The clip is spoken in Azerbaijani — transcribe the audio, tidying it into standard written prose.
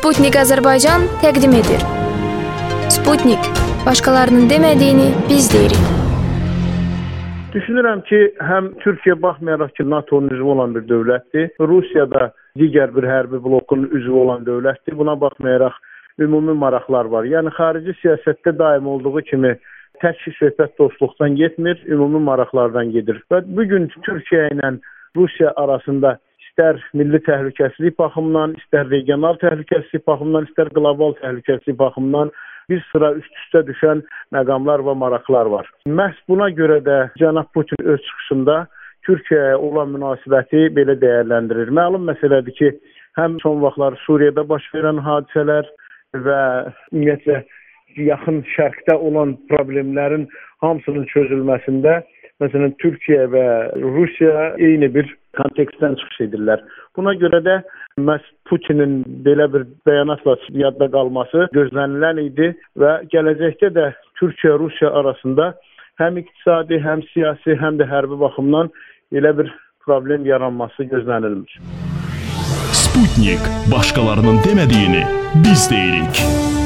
Sputnik Azərbaycan təqdim edir. Sputnik, başqalarının demədiyini biz deyirik. Düşünürəm ki, həm Türkiyə baxmayaraq ki, NATO-nun üzvü olan bir dövlətdir, Rusiya da digər bir hərbi blokun üzvü olan dövlətdir. Buna baxmayaraq ümumi maraqlar var. Yəni, xarici siyasətdə daim olduğu kimi tək söhbət dostluqdan getmir, ümumi maraqlardan gedir. Və bugün Türkiyə ilə Rusiya arasında istər milli təhlükəsizlik baxımından, istər regional təhlükəsizlik baxımından, istər qlobal təhlükəsizlik baxımından bir sıra üst-üstə düşən məqamlar və maraqlar var. Məhz buna görə də cənab Putin öz çıxışında Türkiyəyə olan münasibəti belə dəyərləndirir. Məlum məsələdir ki, həm son vaxtlar Suriyada baş verən hadisələr və ümumiyyətlə yaxın şərqdə olan problemlərin hamısının çözülməsində məsələn Türkiyə və Rusiya eyni bir kontekstdən çıxış edirlər. Buna görə də məhz Putinin belə bir bəyanatla yadda qalması gözlənilən idi və gələcəkdə də Türkiyə-Rusiya arasında həm iqtisadi, həm siyasi, həm də hərbi baxımdan elə bir problem yaranması gözlənilmir. Sputnik, başqalarının demədiyini biz deyirik.